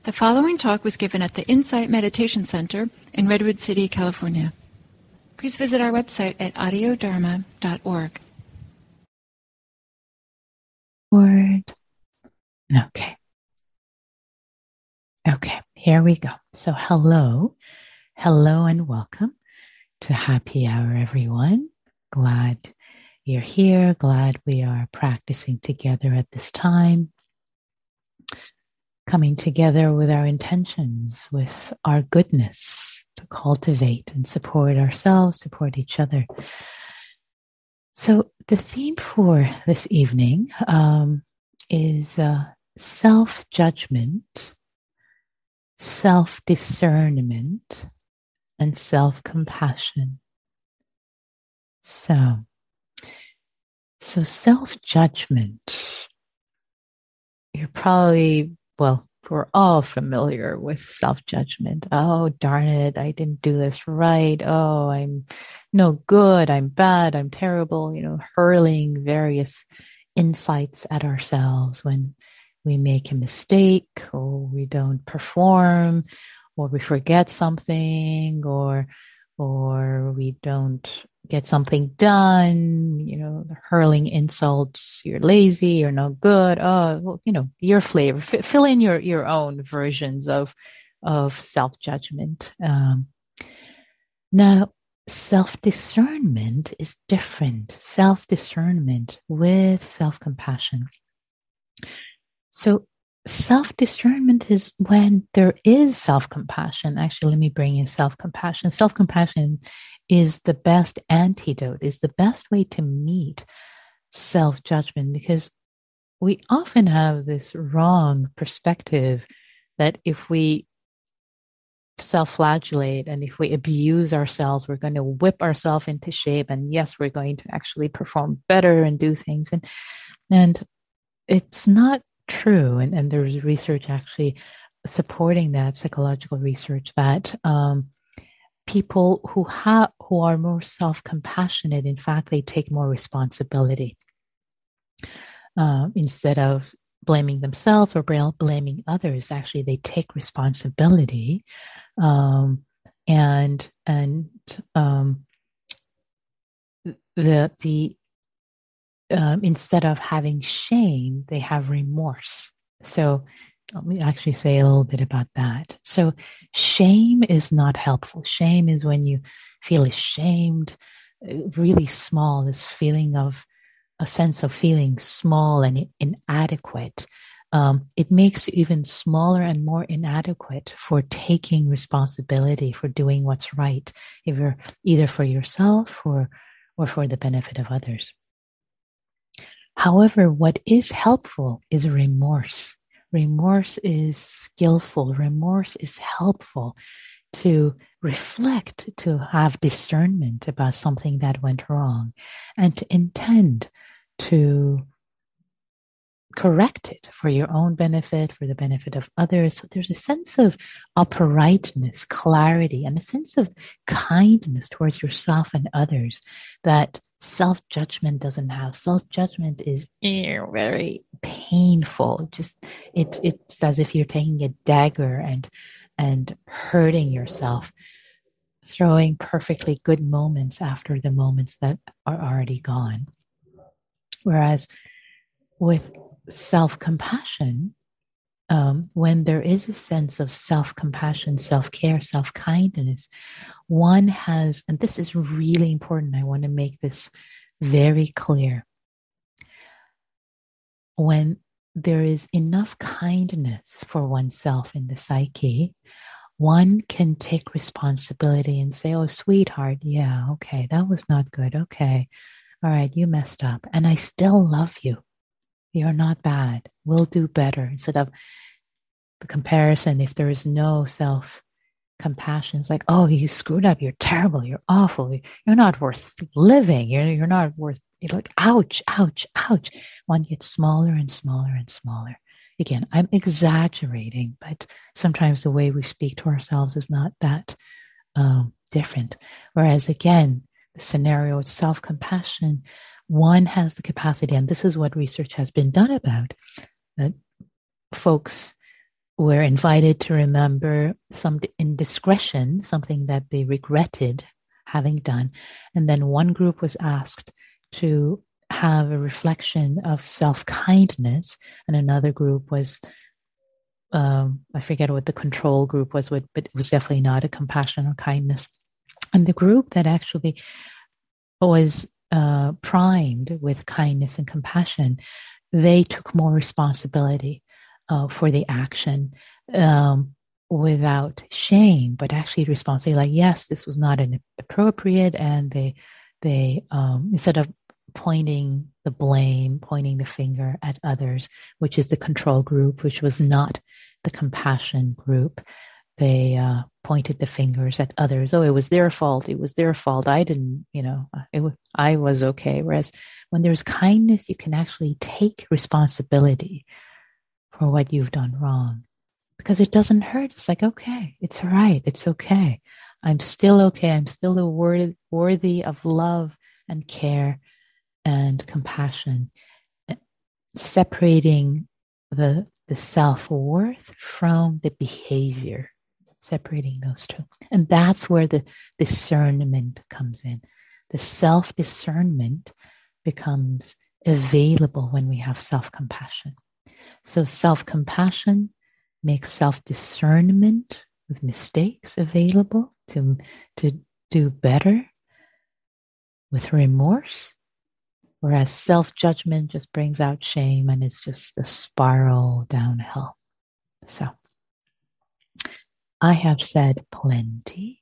The following talk was given at the Insight Meditation Center in Redwood City, California. Please visit our website at audiodharma.org. Word. Okay, here we go. So hello and welcome to Happy Hour, everyone. Glad you're here. Glad we are practicing together at this time. Coming together with our intentions, with our goodness to cultivate and support ourselves, support each other. So the theme for this evening is self-judgment, self-discernment, and self-compassion. So self-judgment, you're probably, we're all familiar with self-judgment. Oh, darn it, I didn't do this right. Oh, I'm no good, I'm bad, I'm terrible, hurling various insights at ourselves when we make a mistake or we don't perform or we forget something or we don't get something done, hurling insults, you're lazy, you're no good, your flavor. Fill in your own versions of self-judgment. Now, self-discernment is different. Self-discernment with self-compassion. So self-discernment is when there is self-compassion. Actually, let me bring in self-compassion. Self-compassion is the best antidote, is the best way to meet self-judgment, because we often have this wrong perspective that if we self-flagellate and if we abuse ourselves, we're going to whip ourselves into shape, and yes, we're going to actually perform better and do things. And it's not true. And there's research actually supporting that, psychological research, that people who are more self-compassionate, in fact, they take more responsibility. Instead of blaming themselves or blaming others, actually they take responsibility, instead of having shame, they have remorse. So let me actually say a little bit about that. So shame is not helpful. Shame is when you feel ashamed, really small, this feeling of a sense of feeling small and inadequate. It makes you even smaller and more inadequate for taking responsibility, for doing what's right, either for yourself or for the benefit of others. However, what is helpful is remorse. Remorse is skillful. Remorse is helpful to reflect, to have discernment about something that went wrong, and to intend to correct it for your own benefit, for the benefit of others. So there's a sense of uprightness, clarity, and a sense of kindness towards yourself and others that self-judgment doesn't have. Self-judgment is very painful. It's as if you're taking a dagger and hurting yourself, throwing perfectly good moments after the moments that are already gone. Whereas with self-compassion, when there is a sense of self-compassion, self-care, self-kindness, one has, and this is really important, I want to make this very clear, when there is enough kindness for oneself in the psyche, one can take responsibility and say, oh, sweetheart, yeah, okay, that was not good. Okay, all right, you messed up, and I still love you. You're not bad. We'll do better. Instead of the comparison, if there is no self-compassion, it's like, oh, you screwed up. You're terrible. You're awful. You're not worth living. You're not worth, you're like, ouch, ouch, ouch. One gets smaller and smaller and smaller. Again, I'm exaggerating, but sometimes the way we speak to ourselves is not that different. Whereas again, the scenario of self-compassion, one has the capacity, and this is what research has been done about, that folks were invited to remember some indiscretion, something that they regretted having done. And then one group was asked to have a reflection of self-kindness, and another group was, I forget what the control group was, but it was definitely not a compassion or kindness. And the group that actually was primed with kindness and compassion, they took more responsibility for the action without shame, but actually responsibility. Like, yes, this was not appropriate, and they instead of pointing the blame, pointing the finger at others, which is the control group, which was not the compassion group, they pointed the fingers at others. Oh, it was their fault. It was their fault. I didn't, I was okay. Whereas when there's kindness, you can actually take responsibility for what you've done wrong, because it doesn't hurt. It's like, okay, it's all right. It's okay. I'm still okay. I'm still worthy of love and care and compassion. Separating the self-worth from the behavior, separating those two. And that's where the discernment comes in. The self-discernment becomes available when we have self-compassion. So self-compassion makes self-discernment with mistakes available to do better with remorse. Whereas self-judgment just brings out shame, and it's just a spiral downhill. So I have said plenty.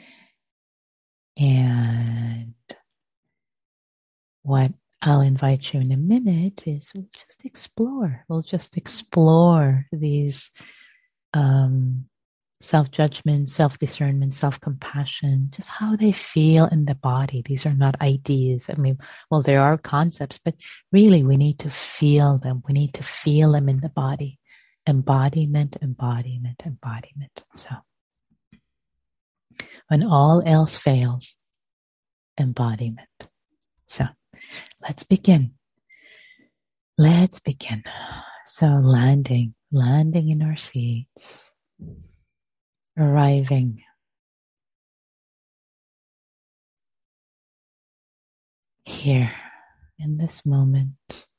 And what I'll invite you in a minute is we'll just explore. We'll just explore these self-judgment, self-discernment, self-compassion, just how they feel in the body. These are not ideas. I mean, well, there are concepts, but really we need to feel them. We need to feel them in the body. Embodiment, embodiment, embodiment. So when all else fails, embodiment. So let's begin. Let's begin. So landing in our seats. Arriving here in this moment.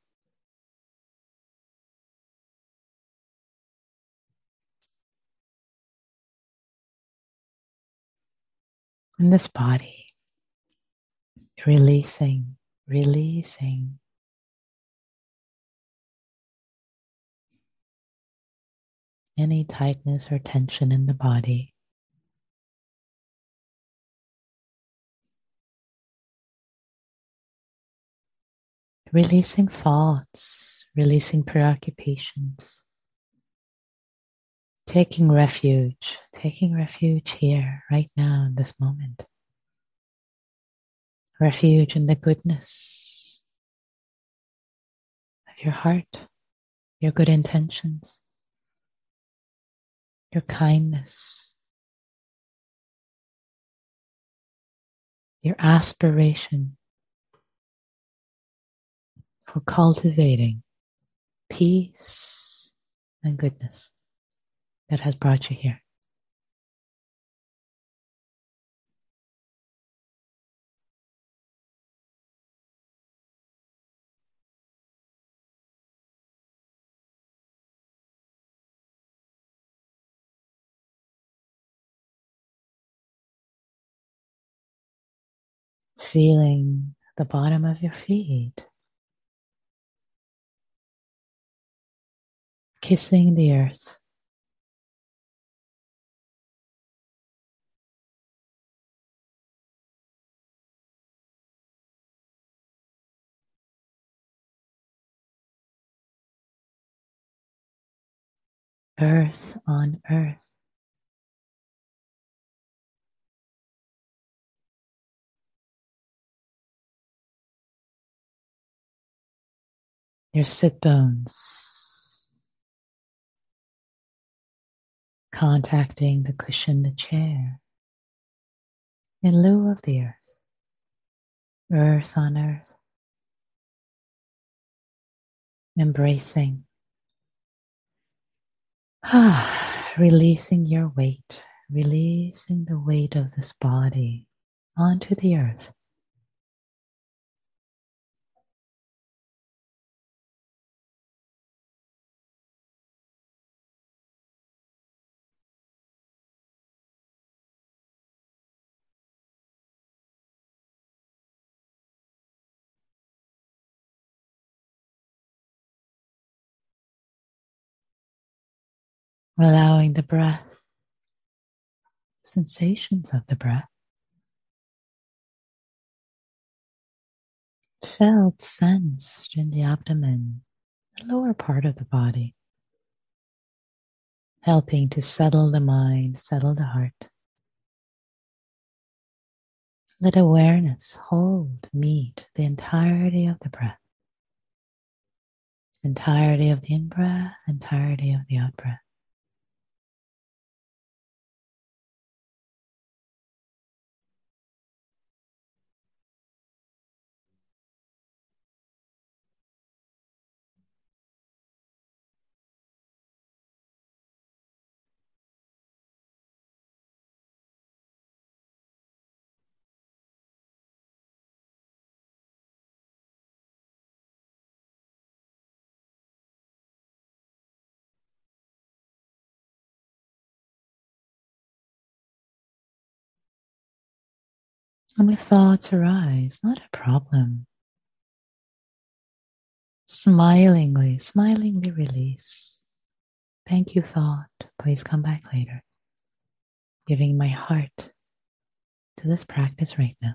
In this body, releasing any tightness or tension in the body. Releasing thoughts, releasing preoccupations. Taking refuge here, right now, in this moment. Refuge in the goodness of your heart, your good intentions, your kindness, your aspiration for cultivating peace and goodness that has brought you here. Feeling the bottom of your feet, kissing the earth. Earth on earth. Your sit bones contacting the cushion, the chair, in lieu of the earth. Earth on earth. Embracing Releasing your weight, releasing the weight of this body onto the earth. Allowing the breath, sensations of the breath, felt, sensed in the abdomen, the lower part of the body, helping to settle the mind, settle the heart. Let awareness hold, meet the entirety of the breath, entirety of the in-breath, entirety of the out-breath. And if thoughts arise, not a problem. Smilingly release. Thank you, thought. Please come back later. Giving my heart to this practice right now.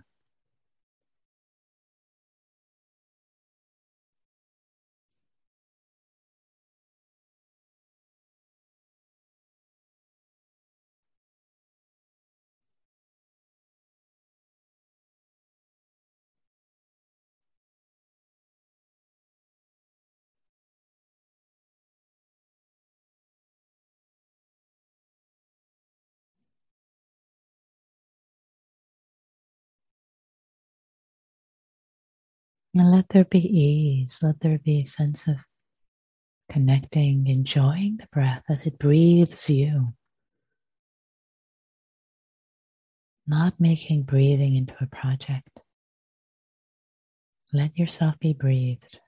And let there be ease. Let there be a sense of connecting, enjoying the breath as it breathes you. Not making breathing into a project. Let yourself be breathed.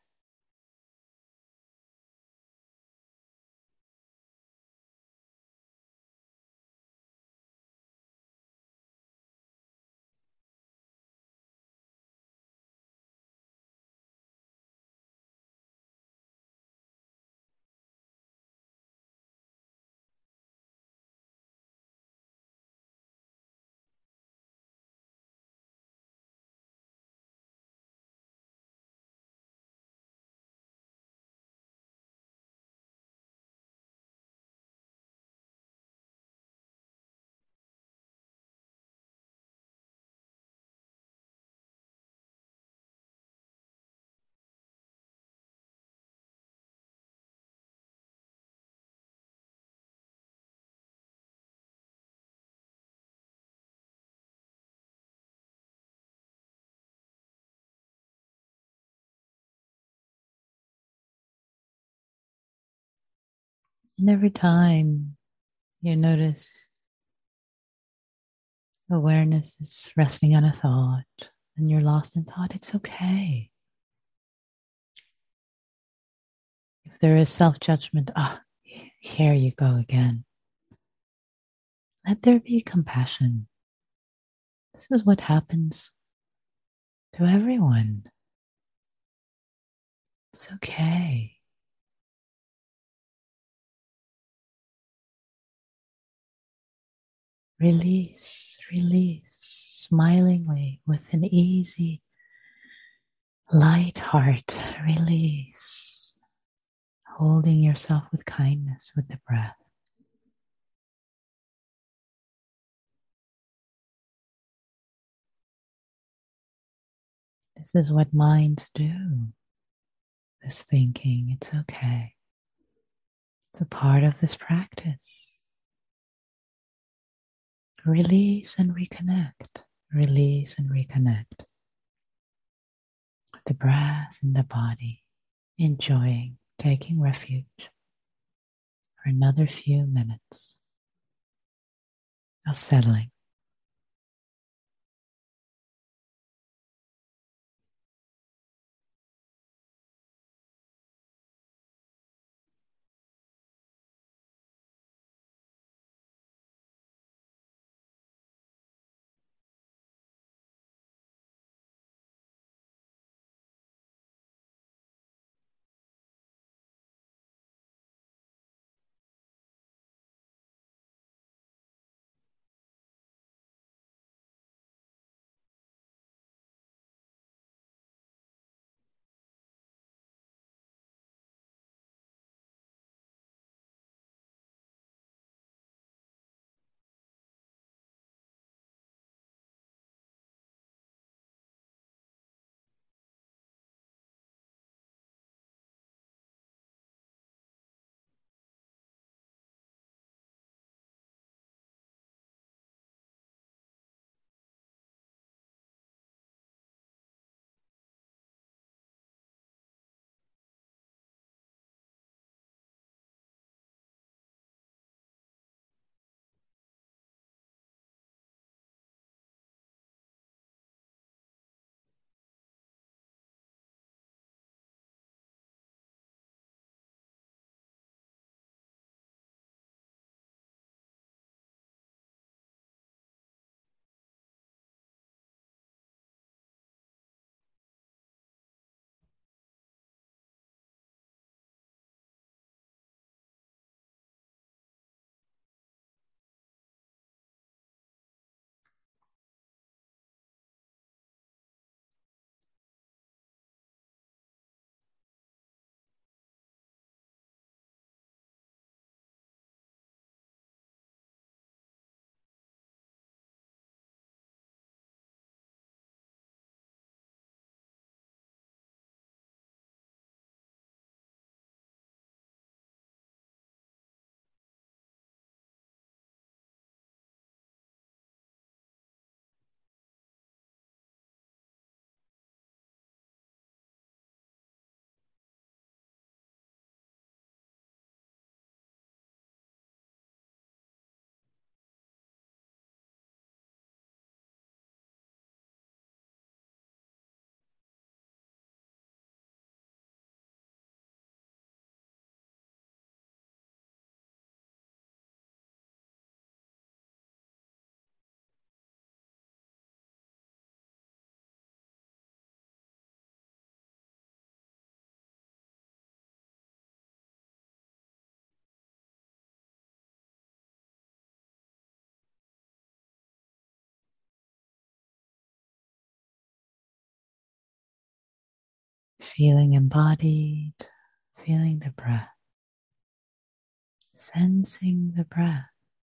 And every time you notice awareness is resting on a thought and you're lost in thought, it's okay. If there is self-judgment, here you go again. Let there be compassion. This is what happens to everyone. It's okay. Release, smilingly with an easy, light heart. Release, holding yourself with kindness with the breath. This is what minds do. This thinking, it's okay. It's a part of this practice. Release and reconnect. Release and reconnect. With the breath and the body. Enjoying, taking refuge for another few minutes of settling. Feeling embodied, feeling the breath, sensing the breath,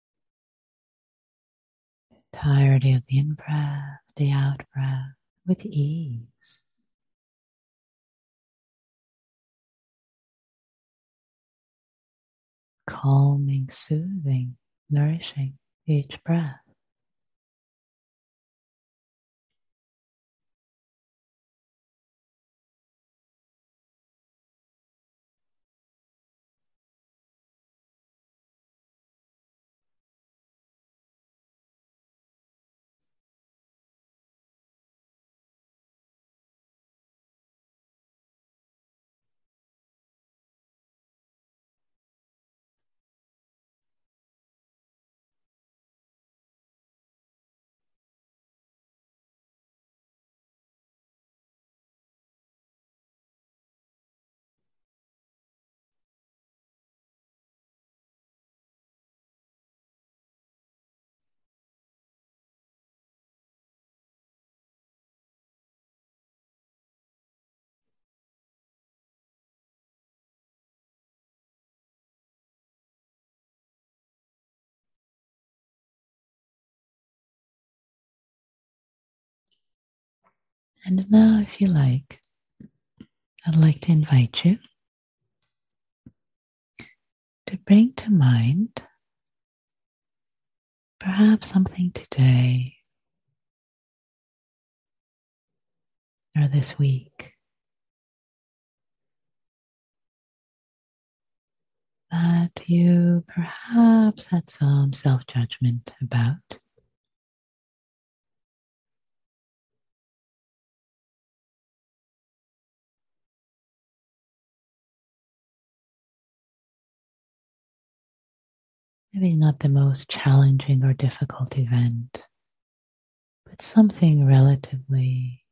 entirety of the in-breath, the out-breath with ease. Calming, soothing, nourishing each breath. And now, if you like, I'd like to invite you to bring to mind perhaps something today or this week that you perhaps had some self-judgment about. Maybe not the most challenging or difficult event, but something relatively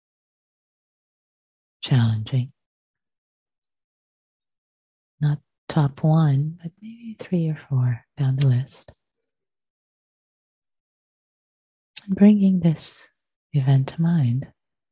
challenging. Not top one, but maybe 3 or 4 down the list. And bringing this event to mind.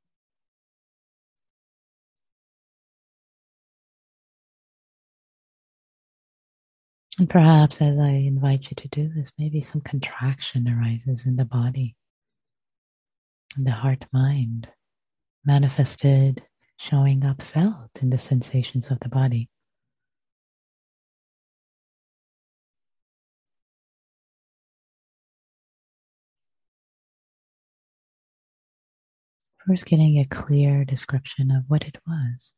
And perhaps as I invite you to do this, maybe some contraction arises in the body, in the heart-mind, manifested, showing up, felt in the sensations of the body. First, getting a clear description of what it was.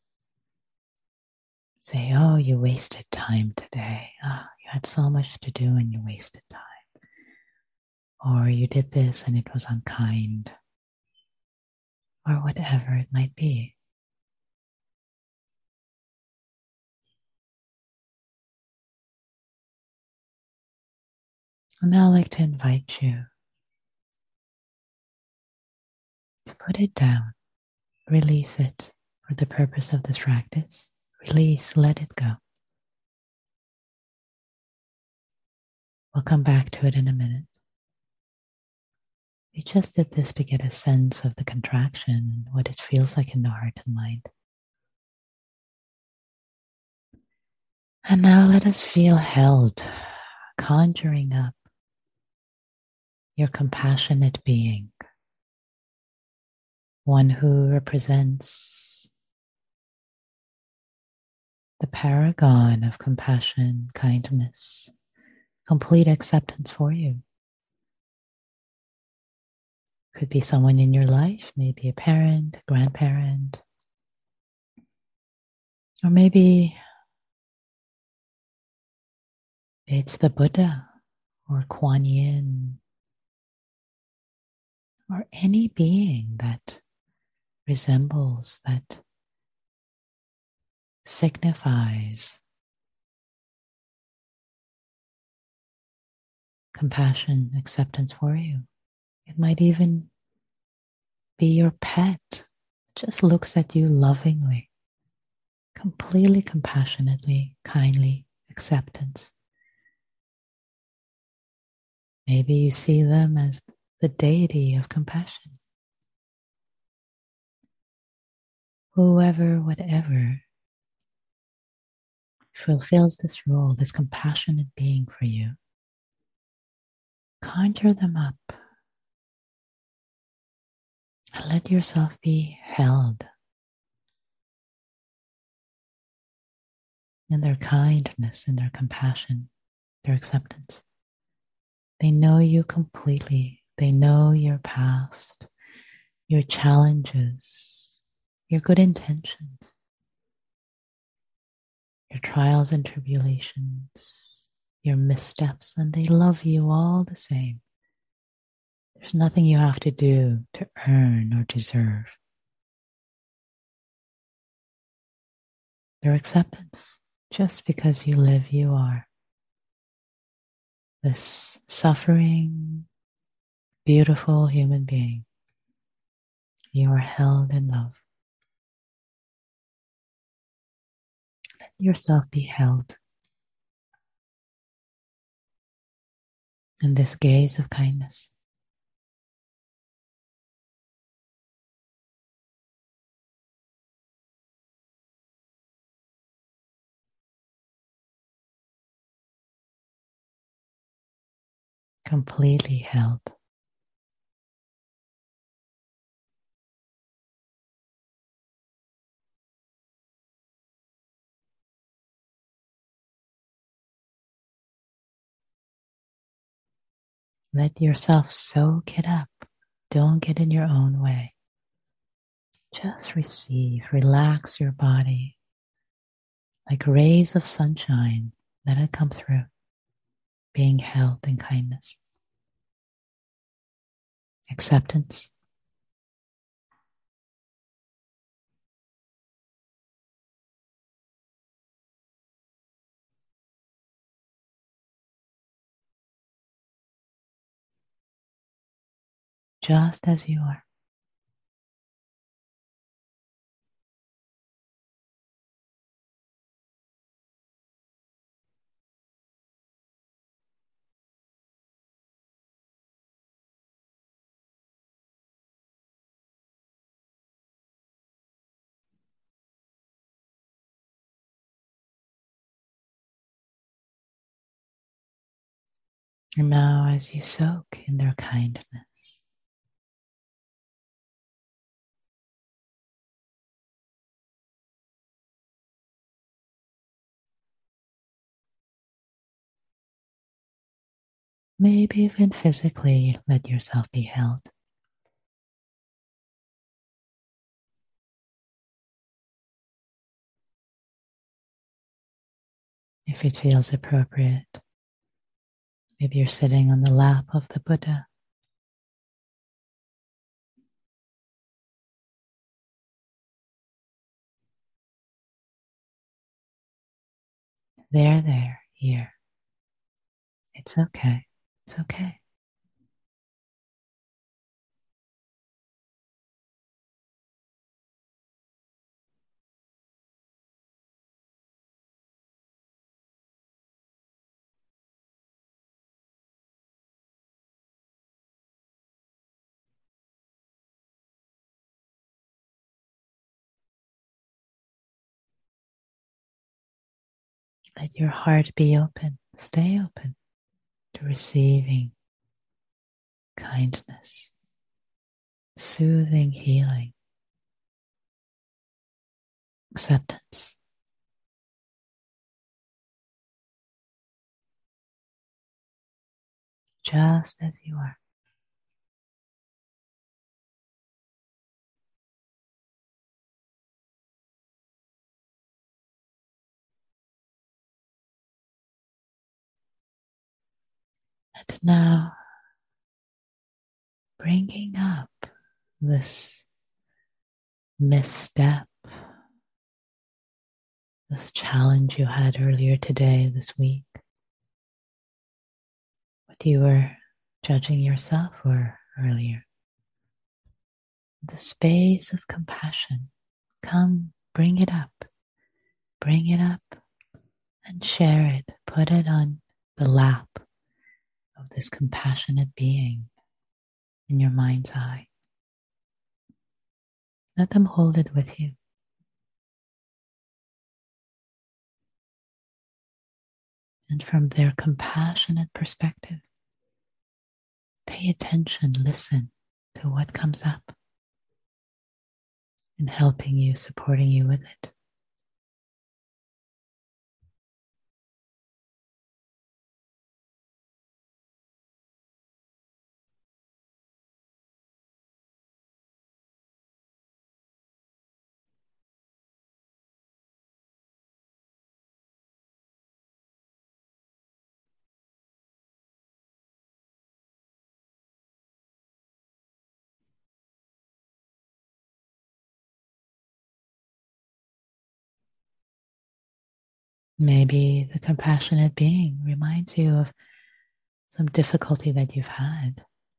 Say, oh, you wasted time today. Oh, you had so much to do and you wasted time. Or you did this and it was unkind. Or whatever it might be. And now I'd like to invite you to put it down, release it for the purpose of this practice. Release, let it go. We'll come back to it in a minute. We just did this to get a sense of the contraction and what it feels like in the heart and mind. And now let us feel held, conjuring up your compassionate being, one who represents the paragon of compassion, kindness, complete acceptance for you. Could be someone in your life, maybe a parent, a grandparent, or maybe it's the Buddha or Kuan Yin or any being that resembles, that signifies compassion, acceptance for you. It might even be your pet, just looks at you lovingly, completely compassionately, kindly, acceptance. Maybe you see them as the deity of compassion. Whoever, whatever, fulfills this role, this compassionate being for you, conjure them up and let yourself be held in their kindness, in their compassion, their acceptance. They know you completely. They know your past, your challenges, your good intentions, your trials and tribulations, your missteps, and they love you all the same. There's nothing you have to do to earn or deserve their acceptance. Just because you live, you are. This suffering, beautiful human being. You are held in love. Let yourself be held in this gaze of kindness. Completely held. Let yourself soak it up. Don't get in your own way. Just receive, relax your body like rays of sunshine Let it come through, being held in kindness. Acceptance. Just as you are. And now, as you soak in their kindness, maybe even physically let yourself be held. If it feels appropriate, maybe you're sitting on the lap of the Buddha. There, here. It's okay. It's okay. Let your heart be open. Stay open to receiving kindness, soothing healing, acceptance. Just as you are. And now, bringing up this misstep, this challenge you had earlier today, this week, what you were judging yourself for earlier. The space of compassion. Come, bring it up and share it. Put it on the lap of this compassionate being in your mind's eye. Let them hold it with you. And from their compassionate perspective, pay attention, listen to what comes up and helping you, supporting you with it. Maybe the compassionate being reminds you of some difficulty that you've had.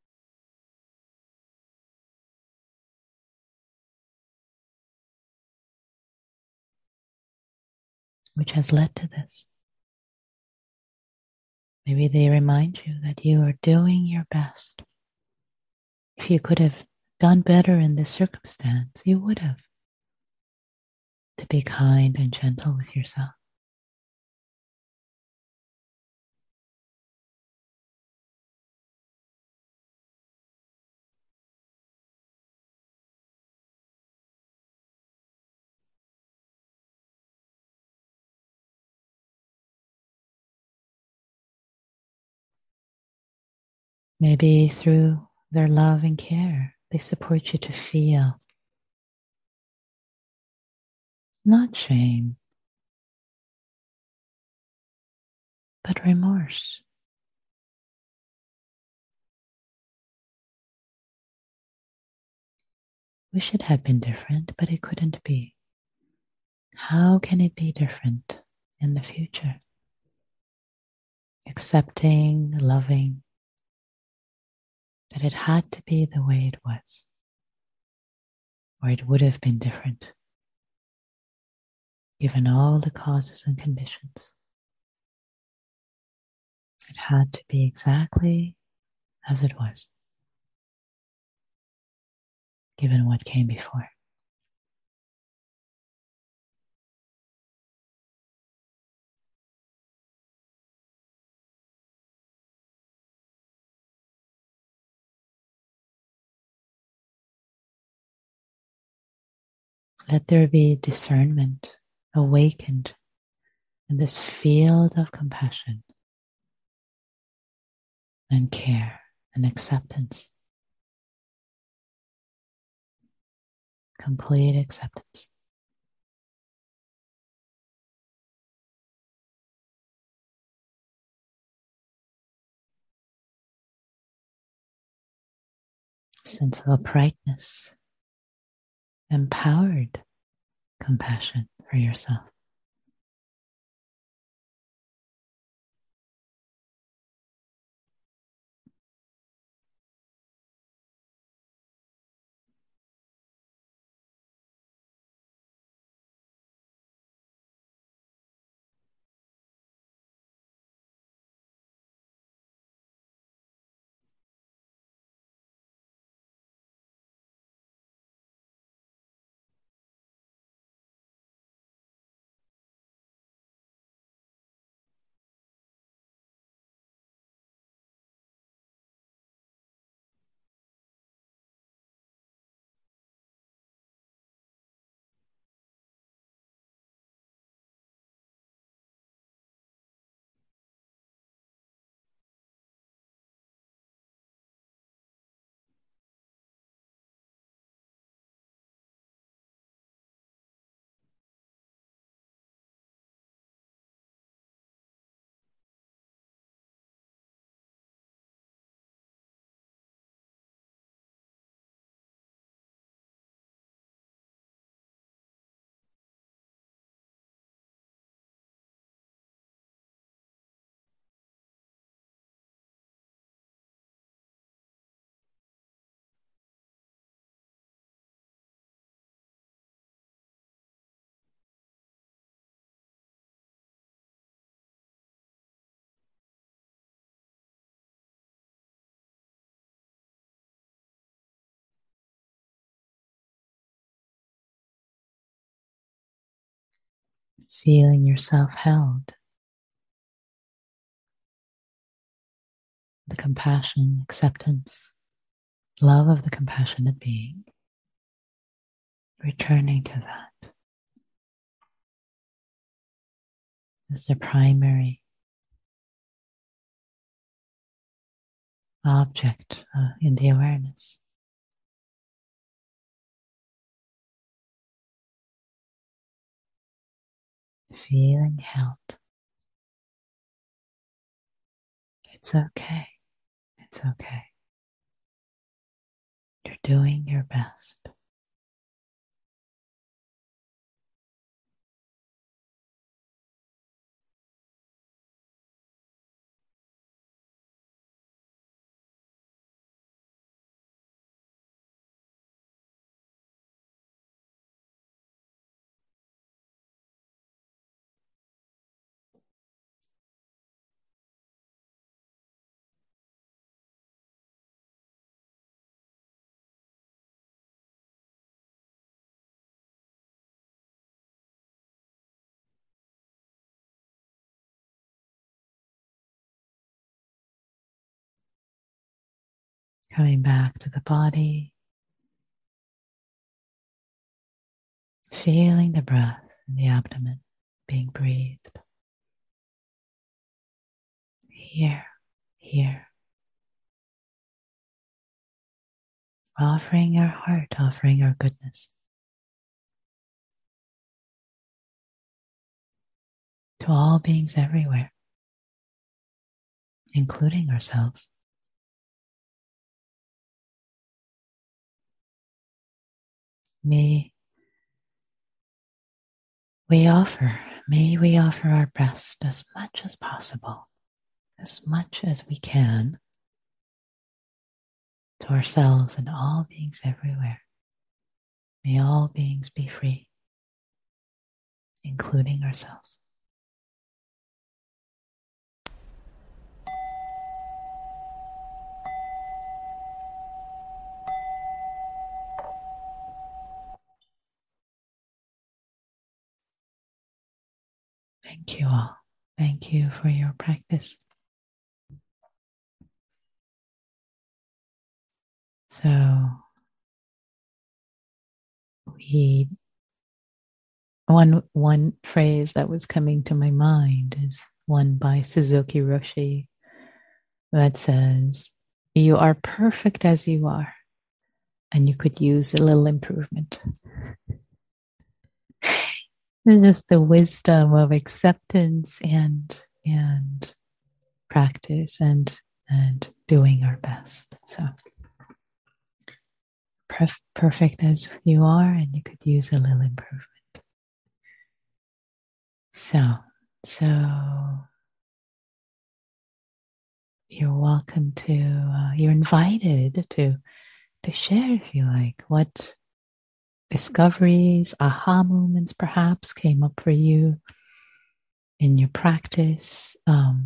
Which has led to this. Maybe they remind you that you are doing your best. If you could have done better in this circumstance, you would have. To be kind and gentle with yourself. Maybe through their love and care, they support you to feel not shame, but remorse. Wish it had been different, but it couldn't be. How can it be different in the future? Accepting, loving, that it had to be the way it was, or it would have been different, given all the causes and conditions. It had to be exactly as it was, given what came before. Let there be discernment awakened in this field of compassion and care and acceptance. Complete acceptance. Sense of uprightness, empowered compassion for yourself. Feeling yourself held. The compassion, acceptance, love of the compassionate being. Returning to that as the primary object in the awareness. Feeling held. It's okay. It's okay. You're doing your best. Coming back to the body. Feeling the breath in the abdomen being breathed. Here. Offering our heart, offering our goodness to all beings everywhere. including ourselves. May we offer our best as much as possible, as much as we can, to ourselves and all beings everywhere. May all beings be free, including ourselves. Thank you all. Thank you for your practice. So, one phrase that was coming to my mind is one by Suzuki Roshi that says, "You are perfect as you are, and you could use a little improvement." It's just the wisdom of acceptance and practice and doing our best. So perfect as you are, and you could use a little improvement. So you're welcome to. You're invited to share, if you like, what discoveries, aha moments perhaps came up for you in your practice.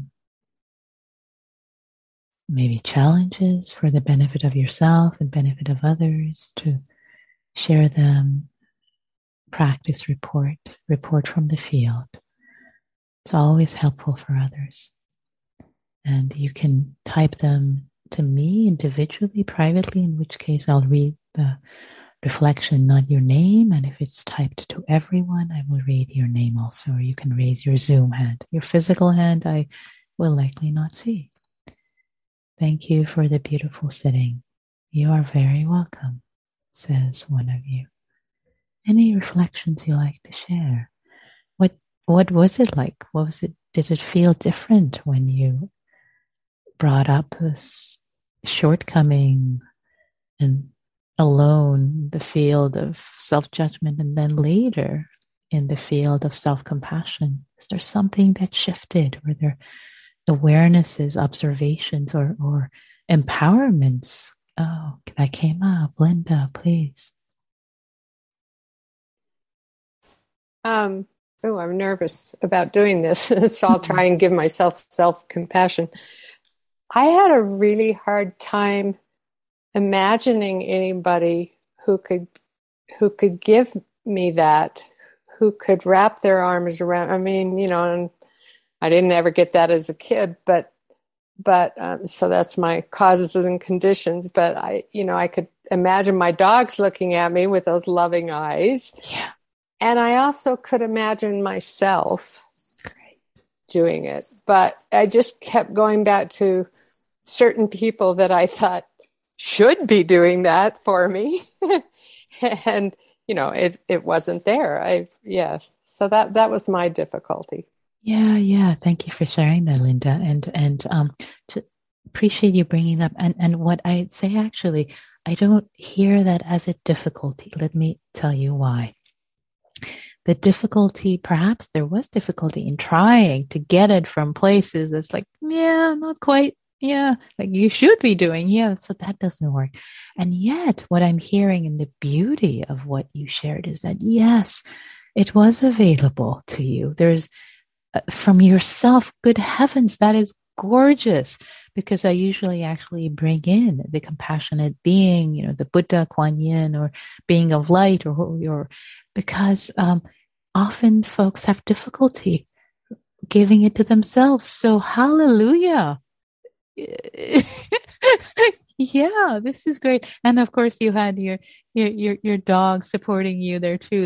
Maybe challenges for the benefit of yourself and benefit of others, to share them. Practice report from the field. It's always helpful for others. And you can type them to me individually, privately, in which case I'll read the reflection, not your name. And if it's typed to everyone, I will read your name also. Or you can raise your Zoom hand. Your physical hand I will likely not see. Thank you for the beautiful sitting. You are very welcome, says one of you. Any reflections you like to share? What was it like? What was it? Did it feel different when you brought up this shortcoming and alone the field of self-judgment, and then later in the field of self-compassion? Is there something that shifted? Were there awarenesses, observations, or empowerments? Oh, that came up. Linda, please. I'm nervous about doing this, so I'll try and give myself self-compassion. I had a really hard time imagining anybody who could give me that, who could wrap their arms around. I mean, and I didn't ever get that as a kid, but so that's my causes and conditions. But I could imagine my dogs looking at me with those loving eyes. Yeah. And I also could imagine myself doing it. But I just kept going back to certain people that I thought should be doing that for me. And, it wasn't there. So that was my difficulty. Yeah. Thank you for sharing that, Linda. And to appreciate you bringing up. And what I'd say, actually, I don't hear that as a difficulty. Let me tell you why. The difficulty, perhaps there was difficulty in trying to get it from places that's like, yeah, not quite. Yeah, like you should be doing. Yeah, so that doesn't work. And yet what I'm hearing in the beauty of what you shared is that, yes, it was available to you. There's from yourself, good heavens, that is gorgeous. Because I usually actually bring in the compassionate being, the Buddha, Kuan Yin, or being of light, or because often folks have difficulty giving it to themselves. So hallelujah. Yeah, this is great. And of course you had your dog supporting you there too.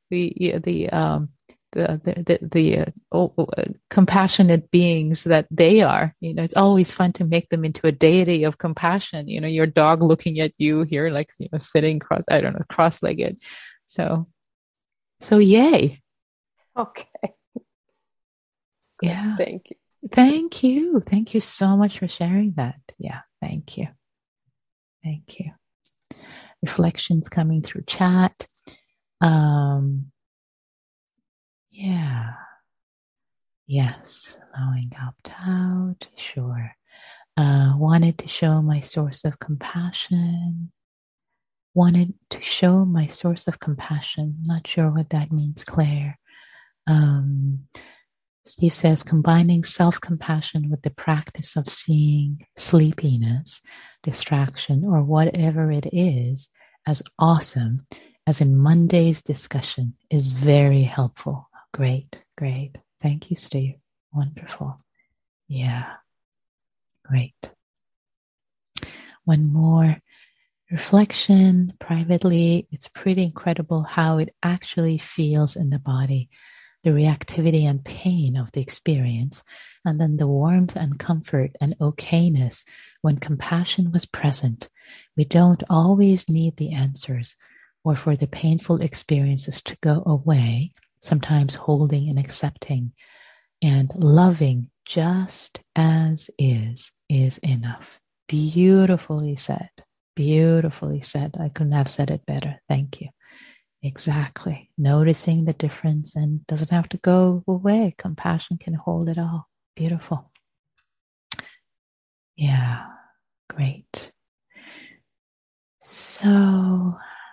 The compassionate beings that they are. It's always fun to make them into a deity of compassion. Your dog looking at you here, like, sitting cross-legged. So yay. Okay. Yeah. Thank you. Thank you. Thank you so much for sharing that. Yeah, thank you. Thank you. Reflections coming through chat. Yeah. Yes. Allowing opt out. Sure. Wanted to show my source of compassion. Wanted to show my source of compassion. Not sure what that means, Claire. Steve says, combining self-compassion with the practice of seeing sleepiness, distraction, or whatever it is as awesome as in Monday's discussion is very helpful. Great, great. Thank you, Steve. Wonderful. Yeah, great. One more reflection privately. It's pretty incredible how it actually feels in the body, the reactivity and pain of the experience, and then the warmth and comfort and okayness when compassion was present. We don't always need the answers or for the painful experiences to go away, sometimes holding and accepting and loving just as is enough. Beautifully said. Beautifully said. I couldn't have said it better. Thank you. Exactly. Noticing the difference and doesn't have to go away. Compassion can hold it all. Beautiful. Yeah, great. So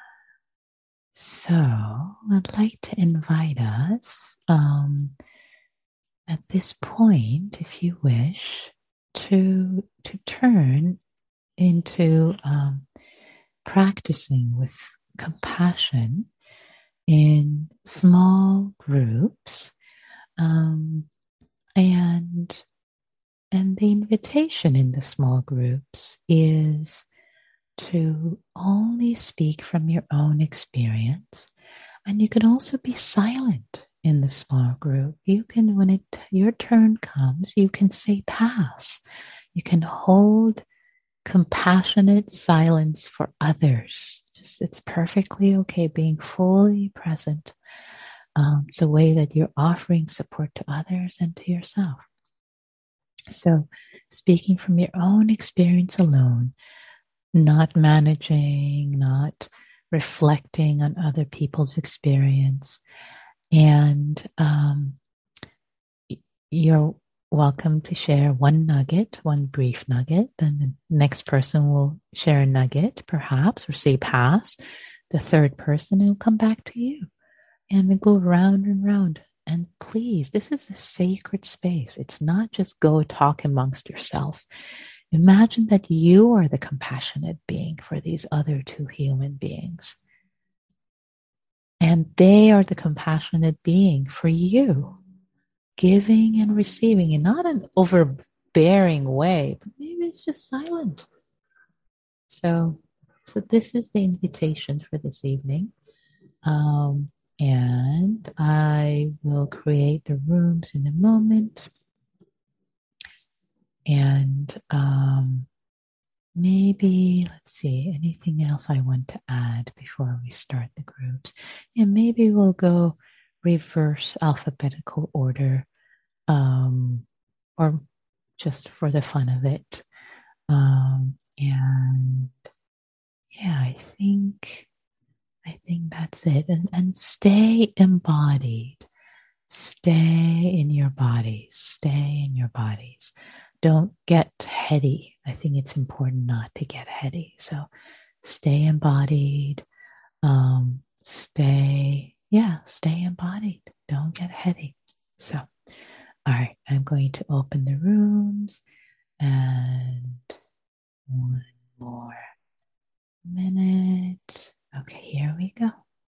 I'd like to invite us at this point, if you wish, to turn into practicing with compassion in small groups, and the invitation in the small groups is to only speak from your own experience, and you can also be silent in the small group. You can, when your turn comes, you can say pass. You can hold compassionate silence for others. It's perfectly okay being fully present. It's a way that you're offering support to others and to yourself. So, speaking from your own experience alone, not managing, not reflecting on other people's experience, and you're welcome to share one nugget, one brief nugget. Then the next person will share a nugget, perhaps, or say pass. The third person will come back to you. And we go round and round. And please, this is a sacred space. It's not just go talk amongst yourselves. Imagine that you are the compassionate being for these other two human beings. And they are the compassionate being for you. Giving and receiving in not an overbearing way, but maybe it's just silent. So this is the invitation for this evening. And I will create the rooms in a moment. And maybe, let's see, anything else I want to add before we start the groups? And maybe we'll go reverse alphabetical order, or just for the fun of it. And yeah, I think that's it. And stay embodied. Stay in your bodies. Stay in your bodies. Don't get heady. I think it's important not to get heady. So stay embodied. Stay embodied. Don't get heady. So, all right, I'm going to open the rooms and one more minute. Okay, here we go.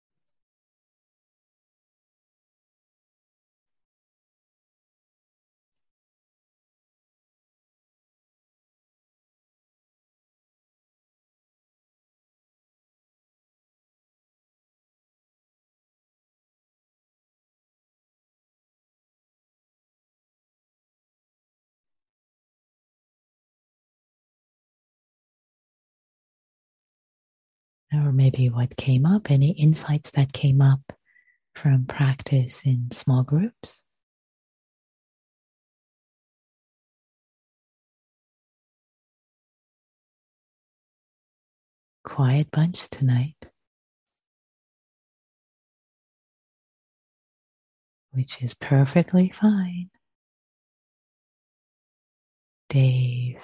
Or maybe what came up, any insights that came up from practice in small groups. quiet bunch tonight, which is perfectly fine. Dave.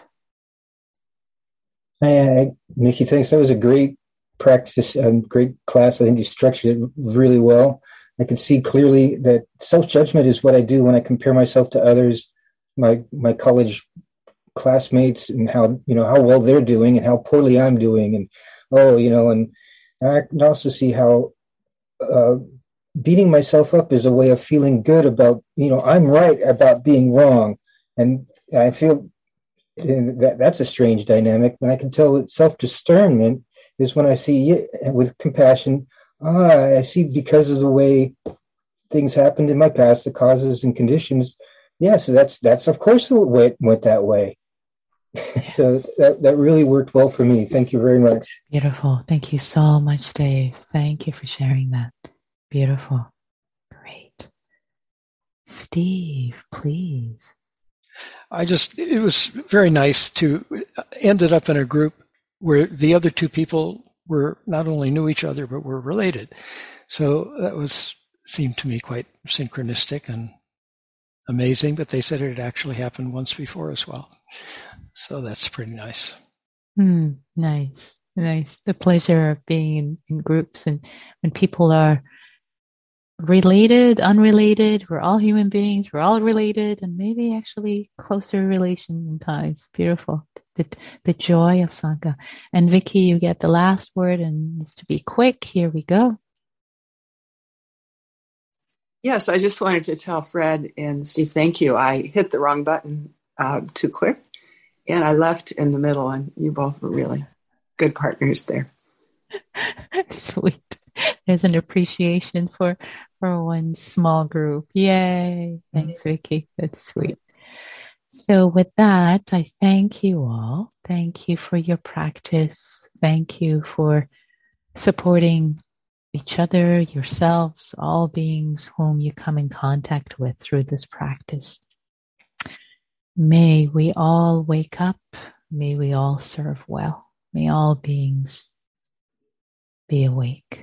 Hi, Nikki, thanks. That was a great practice, great class. I think you structured it really well. I could see clearly that self-judgment is what I do when I compare myself to others, my college classmates, and how well they're doing and how poorly I'm doing, and and I can also see how beating myself up is a way of feeling good about I'm right about being wrong, and I feel that's a strange dynamic. And I can tell that self-discernment is when I see with compassion. I see because of the way things happened in my past, the causes and conditions. Yeah, so that's of course the way it went that way. So that really worked well for me. Thank you very much. Beautiful. Thank you so much, Dave. Thank you for sharing that. Beautiful. Great. Steve, please. It was very nice to ended up in a group where the other two people were not only knew each other, but were related. So that seemed to me quite synchronistic and amazing, but they said it had actually happened once before as well. So that's pretty nice. Nice. The pleasure of being in groups, and when people are related, unrelated, we're all human beings, we're all related, and maybe actually closer relation and ties. Beautiful. The joy of Sangha. And Vicky, you get the last word, and it's to be quick. Here we go. Yes, I just wanted to tell Fred and Steve, thank you. I hit the wrong button too quick, and I left in the middle, and you both were really good partners there. Sweet. There's an appreciation for one small group. Yay. Thanks, Vicky. That's sweet. So with that, I thank you all. Thank you for your practice. Thank you for supporting each other, yourselves, all beings whom you come in contact with through this practice. May we all wake up. May we all serve well. May all beings be awake.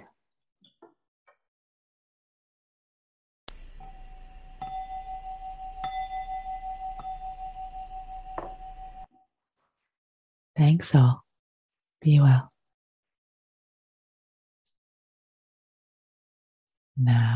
Thanks all. Be well. Now.